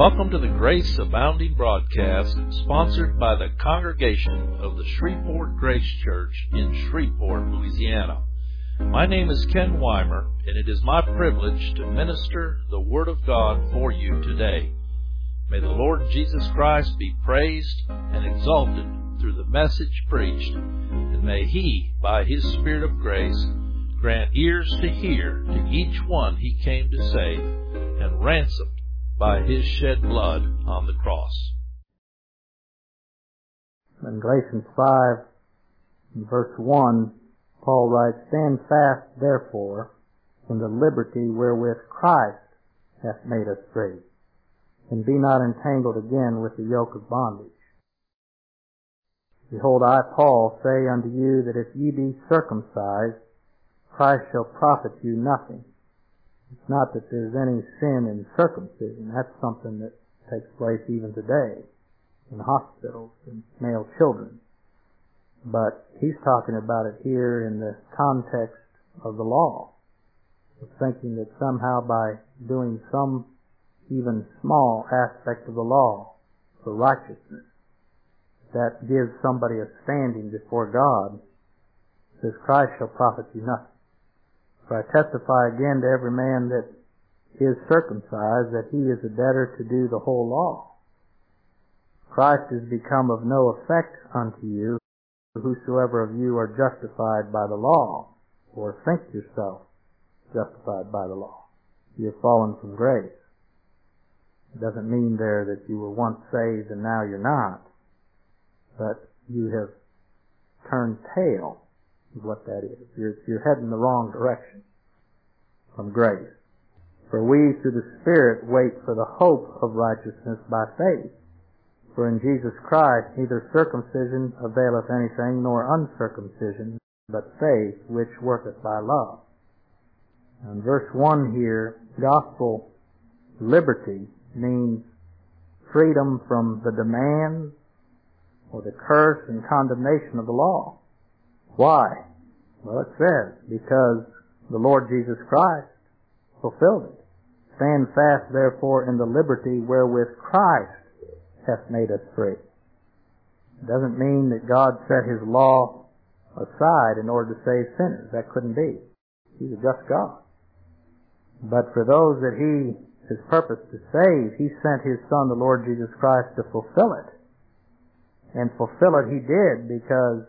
Welcome to the Grace Abounding broadcast, sponsored by the congregation of the Shreveport Grace Church in Shreveport, Louisiana. My name is Ken Weimer, and it is my privilege to minister the Word of God for you today. May the Lord Jesus Christ be praised and exalted through the message preached, and may He, by His Spirit of grace, grant ears to hear to each one He came to save, and ransomed by His shed blood on the cross. In Galatians 5, verse 1, Paul writes, "Stand fast, therefore, in the liberty wherewith Christ hath made us free, and be not entangled again with the yoke of bondage. Behold, I, Paul, say unto you that if ye be circumcised, Christ shall profit you nothing." It's not that there's any sin in circumcision. That's something that takes place even today in hospitals and male children. But he's talking about it here in the context of the law, of thinking that somehow by doing some even small aspect of the law for righteousness, that gives somebody a standing before God. It says, "Christ shall profit you nothing. For I testify again to every man that is circumcised that he is a debtor to do the whole law. Christ is become of no effect unto you, whosoever of you are justified by the law, or think yourself justified by the law. You have fallen from grace." It doesn't mean there that you were once saved and now you're not, but you have turned tail, is what that is. You're heading the wrong direction from grace. "For we through the Spirit wait for the hope of righteousness by faith. For in Jesus Christ neither circumcision availeth anything, nor uncircumcision, but faith which worketh by love." In verse 1 here, gospel liberty means freedom from the demands or the curse and condemnation of the law. Why? Well, it says, because the Lord Jesus Christ fulfilled it. "Stand fast, therefore, in the liberty wherewith Christ hath made us free." It doesn't mean that God set His law aside in order to save sinners. That couldn't be. He's a just God. But for those that He has purposed to save, He sent His Son, the Lord Jesus Christ, to fulfill it. And fulfill it He did, because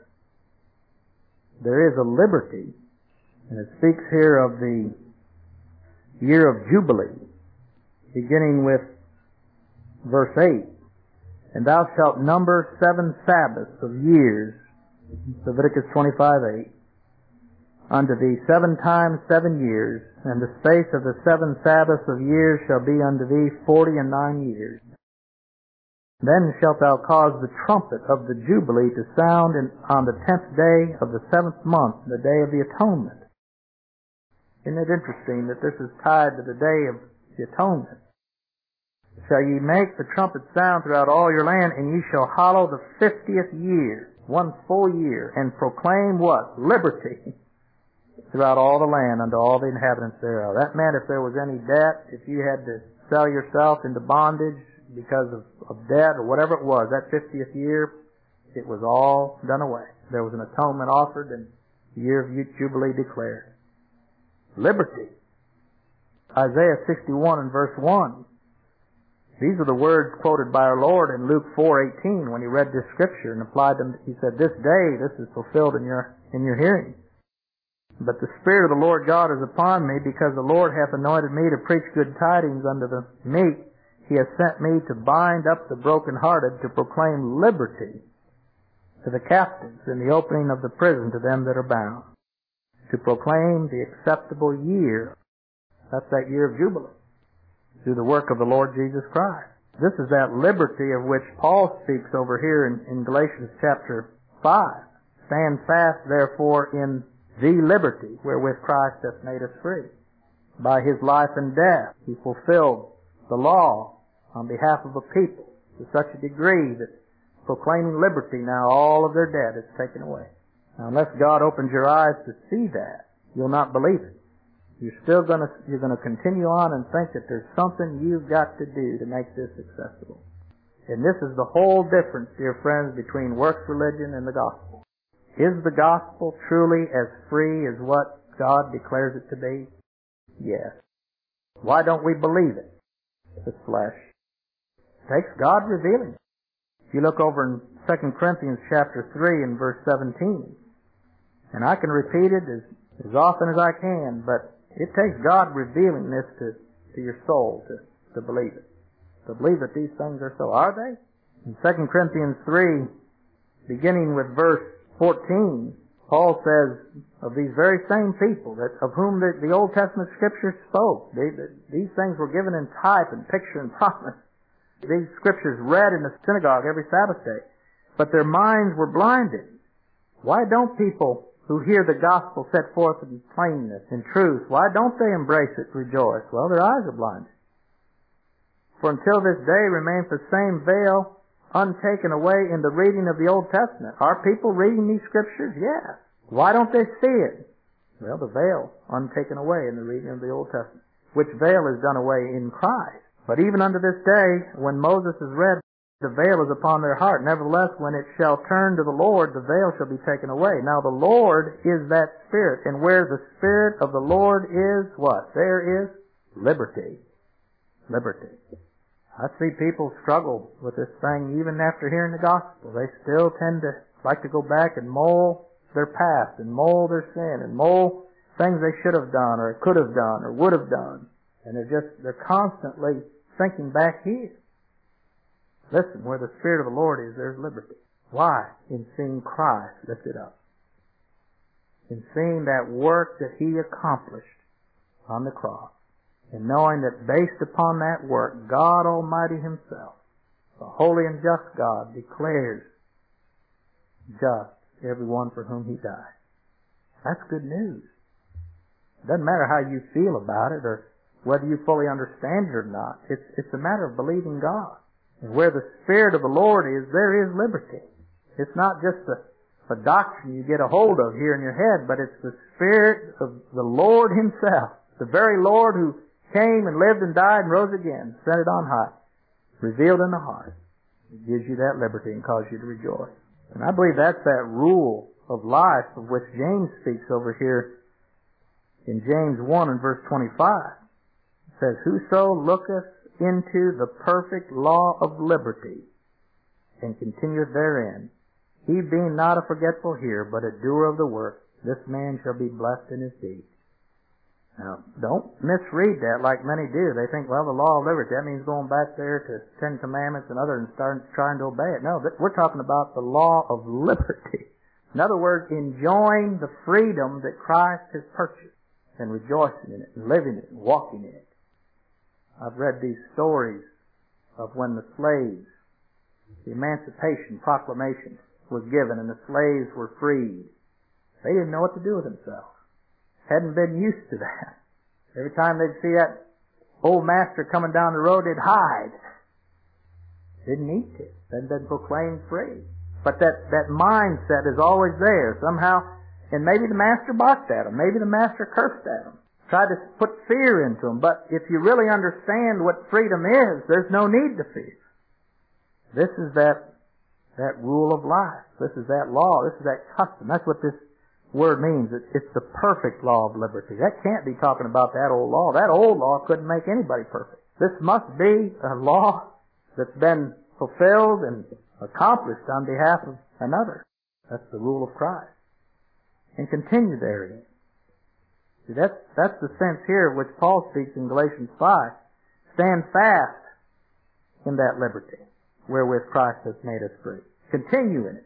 there is a liberty, and it speaks here of the year of Jubilee, beginning with verse 8. "And thou shalt number 7 Sabbaths of years," Leviticus 25:8, "unto thee 7 times 7 years, and the space of the 7 Sabbaths of years shall be unto thee 49 years. Then shalt thou cause the trumpet of the Jubilee to sound on the 10th day of the 7th month, the day of the atonement." Isn't it interesting that this is tied to the day of the atonement? "Shall ye make the trumpet sound throughout all your land, and ye shall hallow the 50th year," 1 full year, "and proclaim" what? Liberty throughout all the land unto all the inhabitants thereof. That meant if there was any debt, if you had to sell yourself into bondage because of debt or whatever it was, that 50th year, it was all done away. There was an atonement offered and the year of Jubilee declared. Liberty. Isaiah 61 and verse 1. These are the words quoted by our Lord in Luke 4:18 when He read this scripture and applied them. He said, "This day this is fulfilled in your hearing. But the Spirit of the Lord God is upon me, because the Lord hath anointed me to preach good tidings unto the meek. He has sent me to bind up the brokenhearted, to proclaim liberty to the captives, and the opening of the prison to them that are bound, to proclaim the acceptable year." That's that year of Jubilee, through the work of the Lord Jesus Christ. This is that liberty of which Paul speaks over here in Galatians chapter 5. "Stand fast, therefore, in the liberty wherewith Christ hath made us free. By His life and death He fulfilled the law on behalf of a people to such a degree that proclaiming liberty, now all of their debt is taken away." Now, unless God opens your eyes to see that, you'll not believe it. You're going to continue on and think that there's something you've got to do to make this accessible. And this is the whole difference, dear friends, between works religion and the gospel. Is the gospel truly as free as what God declares it to be? Yes. Why don't we believe it? The flesh. It takes God revealing it. If you look over in 2 Corinthians chapter 3 and verse 17, and I can repeat it as often as I can, but it takes God revealing this to your soul to believe it. To believe that these things are so. Are they? In 2 Corinthians 3, beginning with verse 14, Paul says of these very same people that of whom the Old Testament Scriptures spoke. These things were given in type and picture and promise. These Scriptures read in the synagogue every Sabbath day. But their minds were blinded. Why don't people who hear the gospel set forth in plainness, in truth, why don't they embrace it, rejoice? Well, their eyes are blinded. For until this day remains the same veil untaken away in the reading of the Old Testament. Are people reading these Scriptures? Yes. Why don't they see it? Well, the veil untaken away in the reading of the Old Testament. Which veil is done away in Christ. But even unto this day, when Moses is read, the veil is upon their heart. Nevertheless, when it shall turn to the Lord, the veil shall be taken away. Now the Lord is that Spirit, and where the Spirit of the Lord is, what? There is liberty. Liberty. I see people struggle with this thing even after hearing the gospel. They still tend to like to go back and mull their past and mull their sin and mull things they should have done or could have done or would have done. And they're constantly thinking back here. Listen, where the Spirit of the Lord is, there's liberty. Why? In seeing Christ lifted up. In seeing that work that He accomplished on the cross. And knowing that based upon that work, God Almighty Himself, the holy and just God, declares just everyone for whom He died. That's good news. It doesn't matter how you feel about it or whether you fully understand it or not. It's a matter of believing God. And where the Spirit of the Lord is, there is liberty. It's not just a doctrine you get a hold of here in your head, but it's the Spirit of the Lord Himself, the very Lord who came and lived and died and rose again, ascended on high, revealed in the heart. It gives you that liberty and causes you to rejoice. And I believe that's that rule of life of which James speaks over here in James 1 and verse 25. It says, whoso looketh into the perfect law of liberty and continueth therein, he being not a forgetful hearer, but a doer of the work, this man shall be blessed in his deed. Now, don't misread that like many do. They think, well, the law of liberty, that means going back there to Ten Commandments and others and starting trying to obey it. No, we're talking about the law of liberty. In other words, enjoying the freedom that Christ has purchased and rejoicing in it and living it and walking in it. I've read these stories of when the slaves, the Emancipation Proclamation was given and the slaves were freed. They didn't know what to do with themselves. Hadn't been used to that. Every time they'd see that old master coming down the road, they'd hide. Didn't need to. They'd been proclaimed free. But that mindset is always there somehow. And maybe the master barked at them. Maybe the master cursed at them. Tried to put fear into them. But if you really understand what freedom is, there's no need to fear. This is that rule of life. This is that law. This is that custom. That's what this word means. It's the perfect law of liberty. That can't be talking about that old law. That old law couldn't make anybody perfect. This must be a law that's been fulfilled and accomplished on behalf of another. That's the rule of Christ. And continue therein. See, that's the sense here of which Paul speaks in Galatians 5. Stand fast in that liberty wherewith Christ has made us free. Continue in it.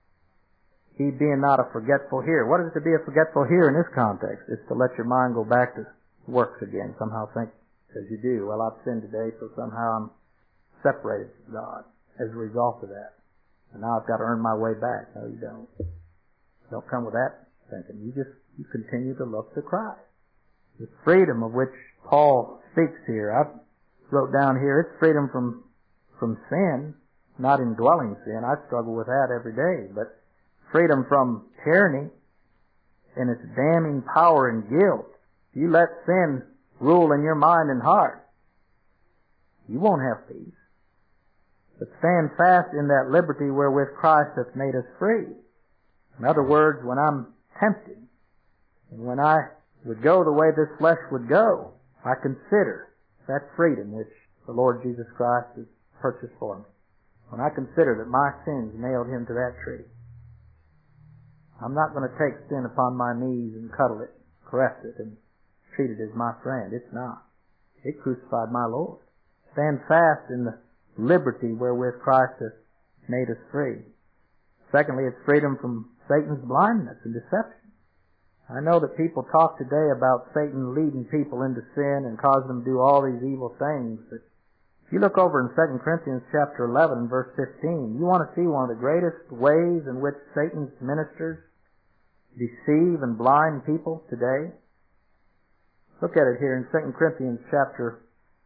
He being not a forgetful hearer. What is it to be a forgetful hearer in this context? It's to let your mind go back to works again. Somehow think, as you do, well, I've sinned today, so somehow I'm separated from God as a result of that. And now I've got to earn my way back. No, you don't. Don't come with that thinking. You continue to look to Christ. The freedom of which Paul speaks here, I wrote down here, it's freedom from sin, not indwelling sin. I struggle with that every day, but freedom from tyranny and its damning power and guilt. If you let sin rule in your mind and heart, you won't have peace. But stand fast in that liberty wherewith Christ hath made us free. In other words, when I'm tempted, and when I would go the way this flesh would go, I consider that freedom which the Lord Jesus Christ has purchased for me. When I consider that my sins nailed Him to that tree, I'm not going to take sin upon my knees and cuddle it, caress it, and treat it as my friend. It's not. It crucified my Lord. Stand fast in the liberty wherewith Christ hath made us free. Secondly, it's freedom from Satan's blindness and deception. I know that people talk today about Satan leading people into sin and causing them to do all these evil things, but if you look over in 2 Corinthians chapter 11, verse 15, you want to see one of the greatest ways in which Satan's ministers deceive and blind people today? Look at it here in 2 Corinthians chapter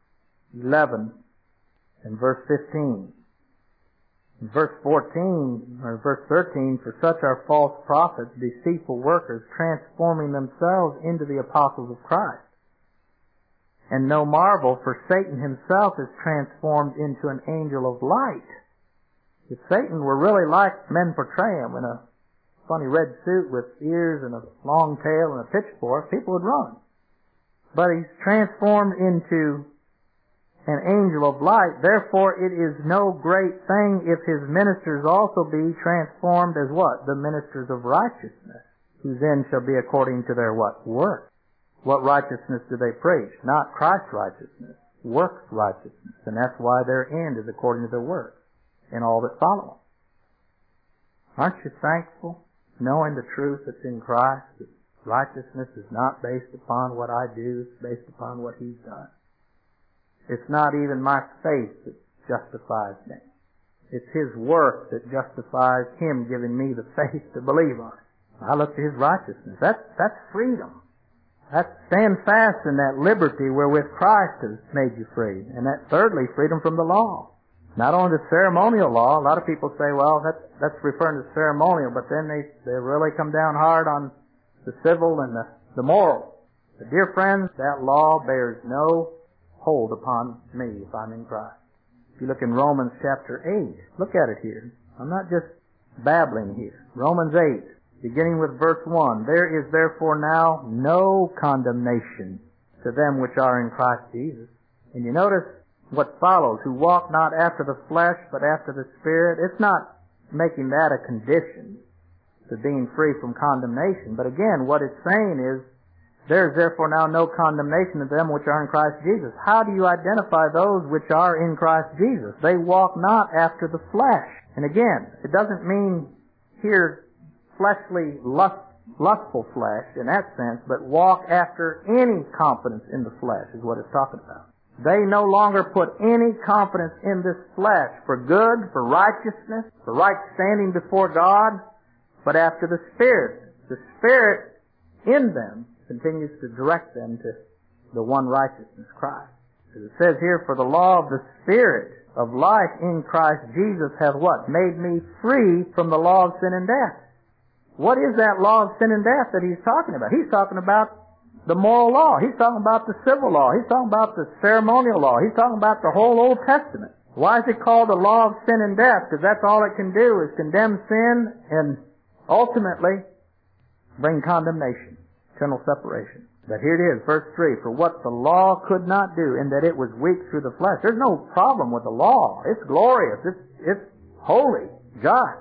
11 and verse 15. In verse 14, or verse 13, for such are false prophets, deceitful workers, transforming themselves into the apostles of Christ. And no marvel, for Satan himself is transformed into an angel of light. If Satan were really like men portray him, in a funny red suit with ears and a long tail and a pitchfork, people would run. But he's transformed into an angel of light. Therefore it is no great thing if his ministers also be transformed as what? The ministers of righteousness, whose end shall be according to their what? Work. What righteousness do they preach? Not Christ's righteousness, works righteousness. And that's why their end is according to their works and all that follow. Aren't you thankful, knowing the truth that's in Christ, that righteousness is not based upon what I do, it's based upon what He's done? It's not even my faith that justifies me. It's His work that justifies Him giving me the faith to believe on it. I look to His righteousness. That's freedom. That's stand fast in that liberty wherewith Christ has made you free. And that thirdly, freedom from the law. Not only the ceremonial law. A lot of people say, well, that's referring to ceremonial, but then they really come down hard on the civil and the moral. But dear friends, that law bears no hold upon me if I'm in Christ. If you look in Romans chapter 8, look at it here. I'm not just babbling here. Romans 8, beginning with verse 1. There is therefore now no condemnation to them which are in Christ Jesus. And you notice what follows, who walk not after the flesh, but after the Spirit. It's not making that a condition to being free from condemnation. But again, what it's saying is, there is therefore now no condemnation to them which are in Christ Jesus. How do you identify those which are in Christ Jesus? They walk not after the flesh. And again, it doesn't mean here fleshly, lustful flesh in that sense, but walk after any confidence in the flesh is what it's talking about. They no longer put any confidence in this flesh for good, for righteousness, for right standing before God, but after the Spirit. The Spirit in them continues to direct them to the one righteousness, Christ. As it says here, for the law of the Spirit of life in Christ Jesus hath what? Made me free from the law of sin and death. What is that law of sin and death that he's talking about? He's talking about the moral law. He's talking about the civil law. He's talking about the ceremonial law. He's talking about the whole Old Testament. Why is it called the law of sin and death? Because that's all it can do is condemn sin and ultimately bring condemnation. Eternal separation. But here it is, verse 3, for what the law could not do, in that it was weak through the flesh. There's no problem with the law. It's glorious. It's holy, just.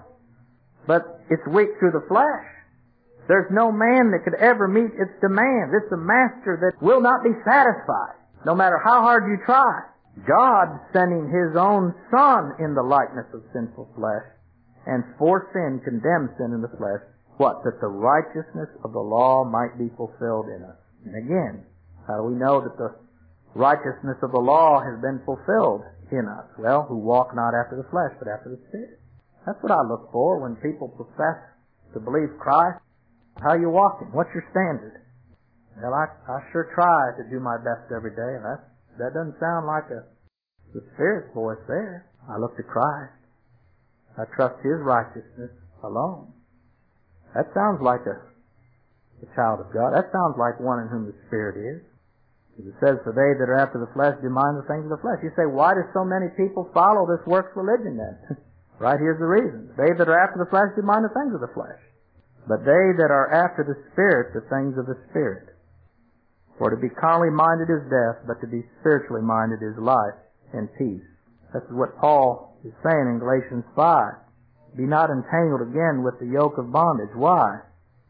But it's weak through the flesh. There's no man that could ever meet its demands. It's a master that will not be satisfied, no matter how hard you try. God sending His own Son in the likeness of sinful flesh, and for sin condemned sin in the flesh. What? That the righteousness of the law might be fulfilled in us. And again, how do we know that the righteousness of the law has been fulfilled in us? Well, who walk not after the flesh, but after the Spirit. That's what I look for when people profess to believe Christ. How you walking? What's your standard? Well, I sure try to do my best every day, and that doesn't sound like the Spirit's voice there. I look to Christ. I trust His righteousness alone. That sounds like a a child of God. That sounds like one in whom the Spirit is. It says, for they that are after the flesh do mind the things of the flesh. You say, why do so many people follow this works religion then? Right here's the reason. They that are after the flesh do mind the things of the flesh. But they that are after the Spirit, the things of the Spirit. For to be carnally minded is death, but to be spiritually minded is life and peace. That's what Paul is saying in Galatians 5. Be not entangled again with the yoke of bondage. Why?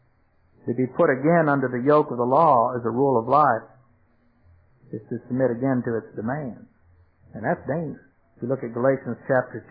To be put again under the yoke of the law as a rule of life is to submit again to its demands. And that's dangerous. If you look at Galatians chapter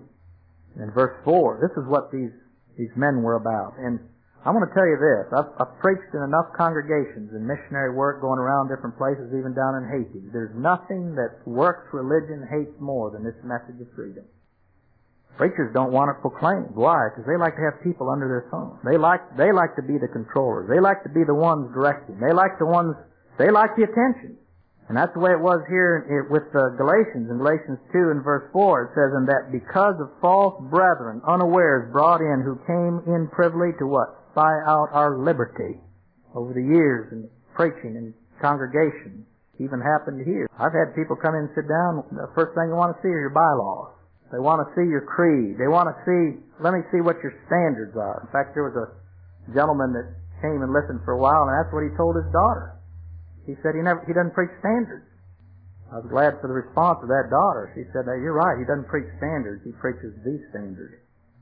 2 and verse 4, this is what these men were about. And I want to tell you this. I've preached in enough congregations and missionary work going around different places, even down in Haiti. There's nothing that works religion hates more than this message of freedom. Preachers don't want it proclaimed. Why? Because they like to have people under their thumb. They like to be the controllers. They like to be the ones directing. They like the attention. And that's the way it was here with the Galatians. In Galatians 2 and verse 4, it says, and that because of false brethren, unawares brought in, who came in privily to what? Spy out our liberty. Over the years in preaching and congregations, even happened here. I've had people come in and sit down. The first thing they want to see are your bylaws. They want to see your creed. They want to see, let me see what your standards are. In fact, there was a gentleman that came and listened for a while, and that's what he told his daughter. He said he doesn't preach standards. I was glad for the response of that daughter. She said, you're right, he doesn't preach standards, he preaches the standard.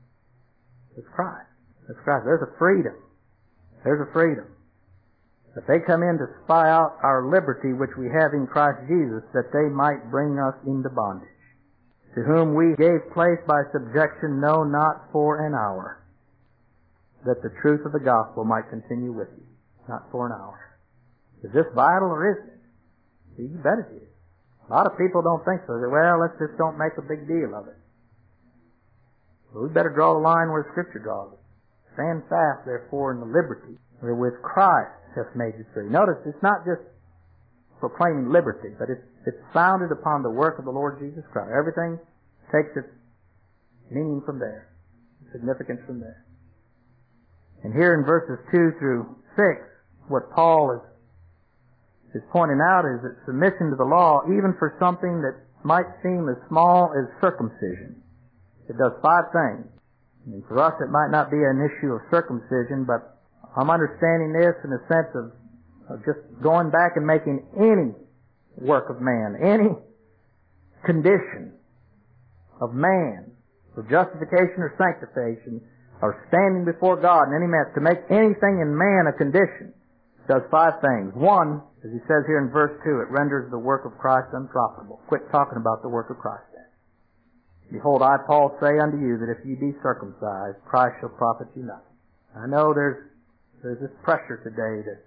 It's Christ. It's Christ. There's a freedom. There's a freedom. That they come in to spy out our liberty which we have in Christ Jesus, that they might bring us into bondage. To whom we gave place by subjection, no, not for an hour, that the truth of the gospel might continue with you. Not for an hour. Is this vital or isn't it? See, you bet it is. A lot of people don't think so. They say, well, let's just don't make a big deal of it. Well, we better draw the line where Scripture draws it. Stand fast, therefore, in the liberty wherewith Christ hath made you free. Notice, it's not just proclaiming liberty, but it's founded upon the work of the Lord Jesus Christ. Everything takes its meaning from there, significance from there. And here in verses 2 through 6, what Paul is pointing out is that submission to the law, even for something that might seem as small as circumcision, it does 5 things. And for us, it might not be an issue of circumcision, but I'm understanding this in the sense of just going back and making any work of man, any condition of man for justification or sanctification, or standing before God in any manner, to make anything in man a condition, does 5 things. 1, as he says here in verse 2, it renders the work of Christ unprofitable. Quit talking about the work of Christ then. Behold, I, Paul, say unto you that if ye be circumcised, Christ shall profit you nothing. I know there's this pressure today to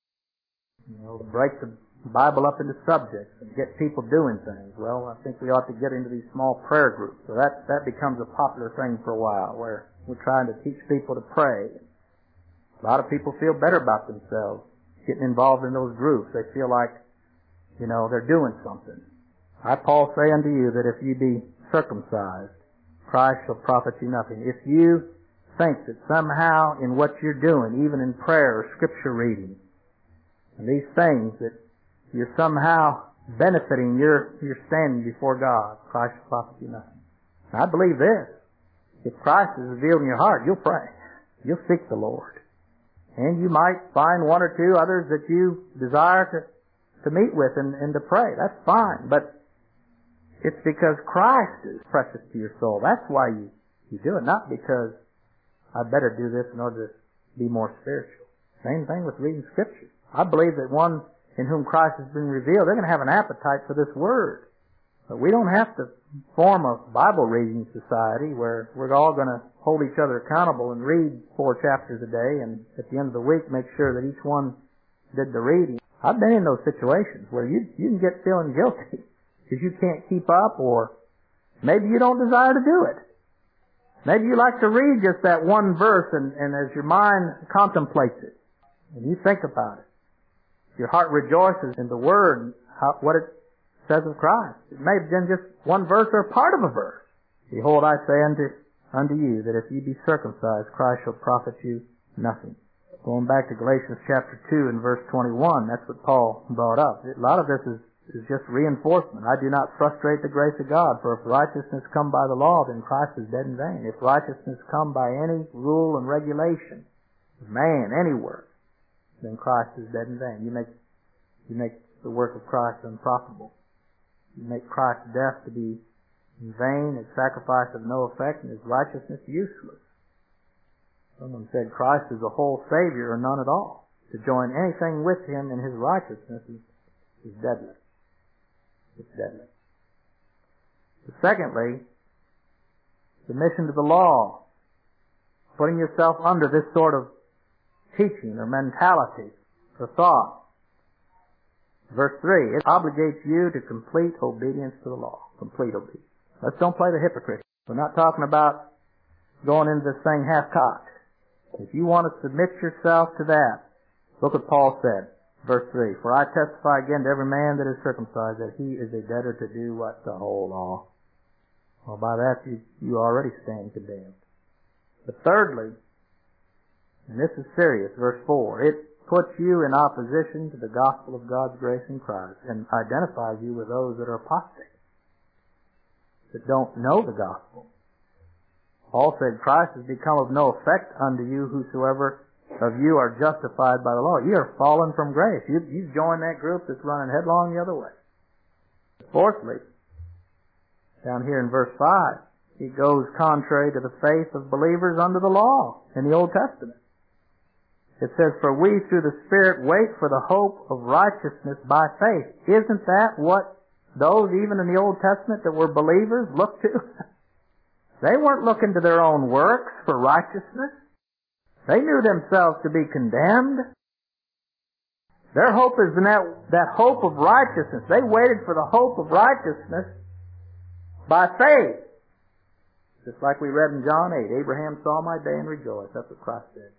break the Bible up into subjects and get people doing things. Well, I think we ought to get into these small prayer groups. So that becomes a popular thing for a while, where we're trying to teach people to pray. A lot of people feel better about themselves getting involved in those groups. They feel like, they're doing something. I, Paul, say unto you that if ye be circumcised, Christ shall profit you nothing. If you think that somehow in what you're doing, even in prayer or scripture reading, and these things, that you're somehow benefiting your standing before God, Christ shall profit you nothing. And I believe this. If Christ is revealed in your heart, you'll pray. You'll seek the Lord. And you might find 1 or 2 others that you desire to meet with and to pray. That's fine. But it's because Christ is precious to your soul. That's why you do it. Not because I better do this in order to be more spiritual. Same thing with reading Scripture. I believe that one in whom Christ has been revealed, they're going to have an appetite for this Word. But we don't have to form a Bible reading society where we're all going to hold each other accountable and read 4 chapters a day, and at the end of the week make sure that each one did the reading. I've been in those situations where you can get feeling guilty because you can't keep up, or maybe you don't desire to do it. Maybe you like to read just that one verse, and as your mind contemplates it, and you think about it, your heart rejoices in the Word, what it says of Christ. It may have been just one verse or part of a verse. Behold, I say unto you that if ye be circumcised, Christ shall profit you nothing. Going back to Galatians chapter 2 and verse 21, that's what Paul brought up. A lot of this is just reinforcement. I do not frustrate the grace of God, for if righteousness come by the law, then Christ is dead in vain. If righteousness come by any rule and regulation, man, any work, then Christ is dead in vain. You make the work of Christ unprofitable. You make Christ's death to be in vain, his sacrifice of no effect, and his righteousness useless. Someone said Christ is a whole Savior or none at all. To join anything with him in his righteousness is deadly. It's deadly. But secondly, submission to the law. Putting yourself under this sort of teaching or mentality or thought. Verse 3, it obligates you to complete obedience to the law. Complete obedience. Let's don't play the hypocrite. We're not talking about going into this thing half-cocked. If you want to submit yourself to that, look what Paul said. Verse 3, for I testify again to every man that is circumcised that he is a debtor to do what? The whole law. Well, by that you already stand condemned. But thirdly, and this is serious, verse 4, it puts you in opposition to the gospel of God's grace in Christ and identifies you with those that are apostate, that don't know the gospel. Paul said, Christ has become of no effect unto you, whosoever of you are justified by the law. You are fallen from grace. You've joined that group that's running headlong the other way. Fourthly, down here in verse 5, it goes contrary to the faith of believers under the law in the Old Testament. It says, for we through the Spirit wait for the hope of righteousness by faith. Isn't that what those even in the Old Testament that were believers looked to? They weren't looking to their own works for righteousness. They knew themselves to be condemned. Their hope is in that hope of righteousness. They waited for the hope of righteousness by faith. Just like we read in John 8, Abraham saw my day and rejoiced. That's what Christ said.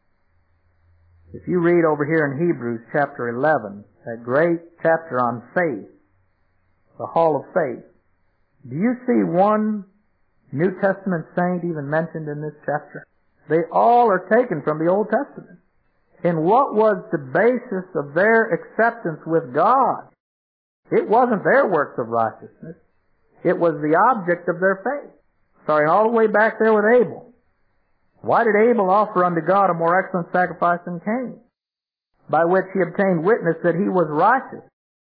If you read over here in Hebrews chapter 11, that great chapter on faith, the hall of faith, do you see one New Testament saint even mentioned in this chapter? They all are taken from the Old Testament. And what was the basis of their acceptance with God? It wasn't their works of righteousness. It was the object of their faith. Starting all the way back there with Abel. Why did Abel offer unto God a more excellent sacrifice than Cain? By which he obtained witness that he was righteous.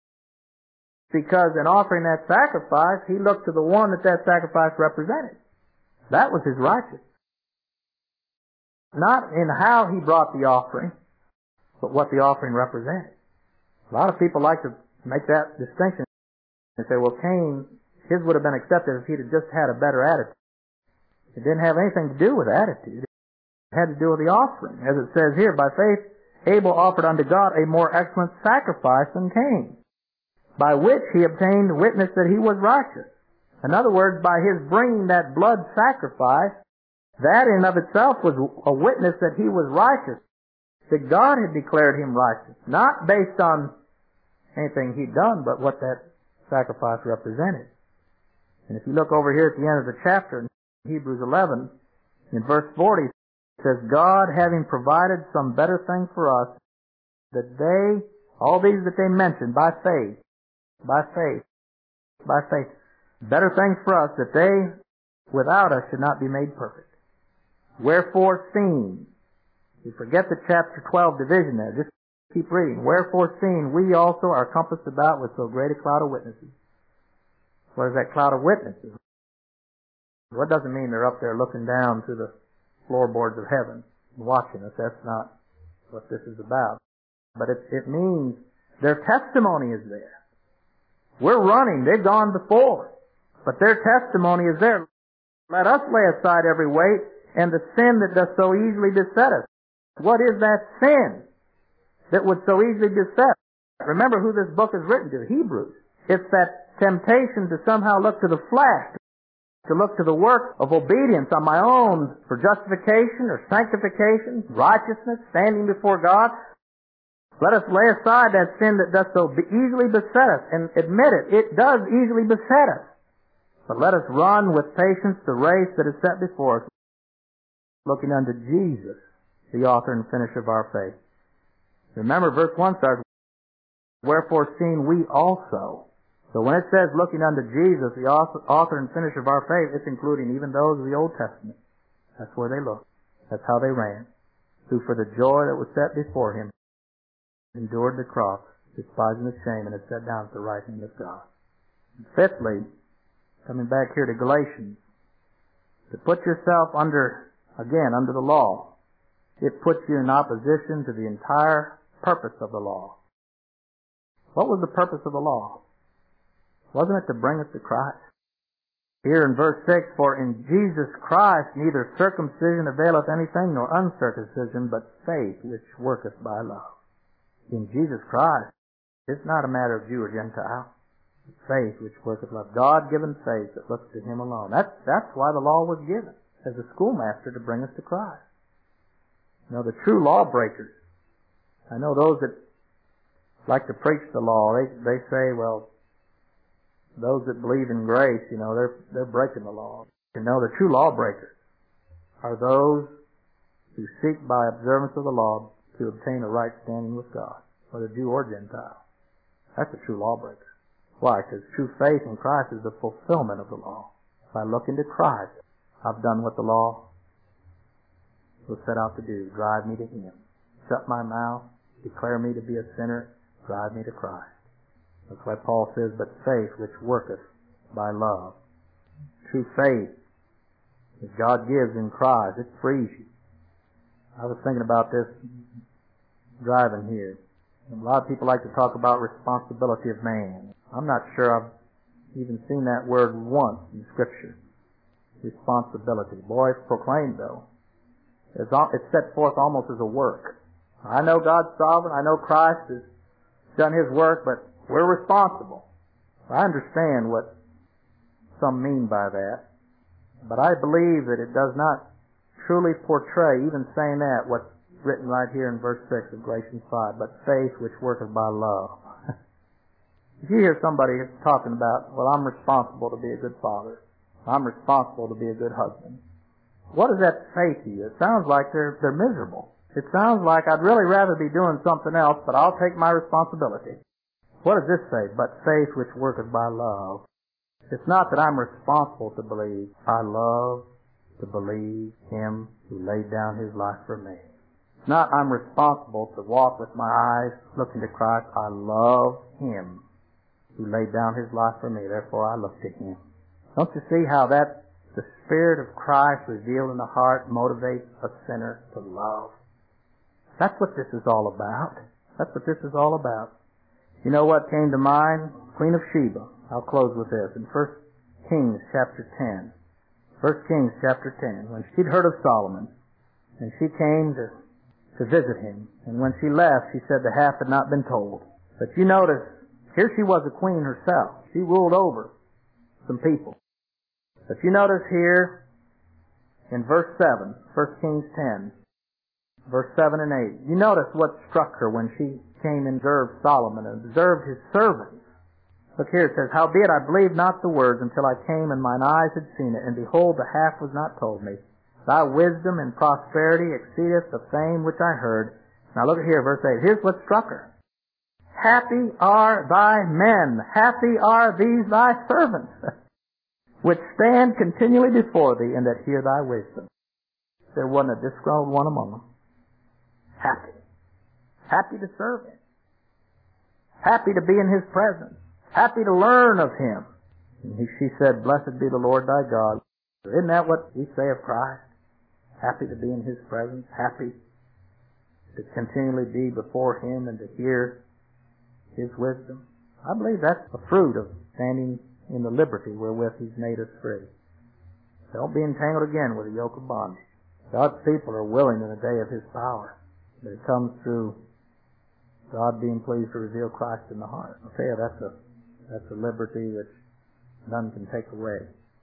Because in offering that sacrifice, he looked to the one that sacrifice represented. That was his righteousness. Not in how he brought the offering, but what the offering represented. A lot of people like to make that distinction and say, well, Cain, his would have been accepted if he'd have just had a better attitude. It didn't have anything to do with attitude. It had to do with the offering. As it says here, by faith, Abel offered unto God a more excellent sacrifice than Cain, by which he obtained witness that he was righteous. In other words, by his bringing that blood sacrifice, that in of itself was a witness that he was righteous, that God had declared him righteous, not based on anything he'd done, but what that sacrifice represented. And if you look over here at the end of the chapter, in Hebrews 11, in verse 40, it says, God having provided some better thing for us, that they, all these that they mentioned, by faith, better things for us, that they without us should not be made perfect. Wherefore seeing, you forget the chapter 12 division there, just keep reading. Wherefore seeing, we also are compassed about with so great a cloud of witnesses. What is that cloud of witnesses? Well, it doesn't mean they're up there looking down through the floorboards of heaven and watching us. That's not what this is about. But it means their testimony is there. We're running. They've gone before. But their testimony is there. Let us lay aside every weight and the sin that does so easily beset us. What is that sin that would so easily beset us? Remember who this book is written to, Hebrews. It's that temptation to somehow look to the flesh, to look to the work of obedience on my own for justification or sanctification, righteousness, standing before God. Let us lay aside that sin that does so easily beset us and admit it. It does easily beset us. But let us run with patience the race that is set before us, looking unto Jesus, the author and finisher of our faith. Remember, verse 1 starts, wherefore seeing we also. So when it says looking unto Jesus, the author and finisher of our faith, it's including even those of the Old Testament. That's where they looked. That's how they ran. Who for the joy that was set before him endured the cross, despising the shame, and is set down at the right hand of God. And fifthly, coming back here to Galatians, to put yourself under the law, it puts you in opposition to the entire purpose of the law. What was the purpose of the law? Wasn't it to bring us to Christ? Here in verse 6, for in Jesus Christ neither circumcision availeth anything nor uncircumcision, but faith which worketh by love. In Jesus Christ, it's not a matter of Jew or Gentile. It's faith which worketh love. God-given faith that looks to Him alone. That's why the law was given, as a schoolmaster to bring us to Christ. You know, the true lawbreakers, I know those that like to preach the law, they say, well, those that believe in grace, you know, they're breaking the law. You know, the true lawbreakers are those who seek by observance of the law to obtain a right standing with God, whether Jew or Gentile. That's a true lawbreaker. Why? Because true faith in Christ is the fulfillment of the law. If I look into Christ, I've done what the law was set out to do. Drive me to Him. Shut my mouth, declare me to be a sinner, drive me to Christ. That's why Paul says, but faith which worketh by love. True faith that God gives in Christ, it frees you. I was thinking about this driving here. A lot of people like to talk about responsibility of man. I'm not sure I've even seen that word once in Scripture. Responsibility. Boy, it's proclaimed though. It's set forth almost as a work. I know God's sovereign. I know Christ has done His work, but we're responsible. I understand what some mean by that, but I believe that it does not truly portray, even saying that, what's written right here in verse 6 of Galatians 5, but faith which worketh by love. If you hear somebody talking about, well, I'm responsible to be a good father, I'm responsible to be a good husband, what does that say to you? It sounds like they're miserable. It sounds like I'd really rather be doing something else, but I'll take my responsibility. What does this say? But faith which worketh by love. It's not that I'm responsible to believe. I love to believe Him who laid down His life for me. It's not I'm responsible to walk with my eyes looking to Christ. I love Him who laid down His life for me. Therefore I look to Him. Don't you see how that the Spirit of Christ revealed in the heart motivates a sinner to love? That's what this is all about. That's what this is all about. You know what came to mind? Queen of Sheba. I'll close with this. In 1 Kings chapter 10. 1 Kings chapter 10. When she'd heard of Solomon, and she came to visit him, and when she left, she said the half had not been told. But you notice, here she was a queen herself. She ruled over some people. But you notice here, in verse 7, 1 Kings 10, verse 7 and 8, you notice what struck her when she came and observed Solomon and observed his servants. Look here, it says, howbeit I believed not the words until I came and mine eyes had seen it, and behold, the half was not told me. Thy wisdom and prosperity exceedeth the fame which I heard. Now look at here, verse 8. Here's what struck her. Happy are thy men, happy are these thy servants, which stand continually before thee, and that hear thy wisdom. There wasn't a disgruntled one among them. Happy. Happy to serve Him. Happy to be in His presence. Happy to learn of Him. And she said, blessed be the Lord thy God. Isn't that what we say of Christ? Happy to be in His presence. Happy to continually be before Him and to hear His wisdom. I believe that's the fruit of standing in the liberty wherewith He's made us free. Don't be entangled again with a yoke of bondage. God's people are willing in the day of His power. But it comes through God being pleased to reveal Christ in the heart. I'll tell you, that's a liberty which none can take away.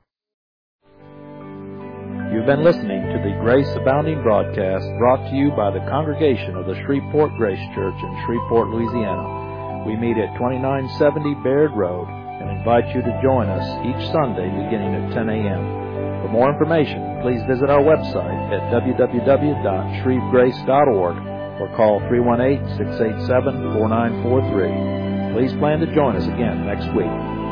You've been listening to the Grace Abounding broadcast brought to you by the congregation of the Shreveport Grace Church in Shreveport, Louisiana. We meet at 2970 Baird Road and invite you to join us each Sunday beginning at 10 a.m. For more information, please visit our website at www.shrevegrace.org or call 318-687-4943. Please plan to join us again next week.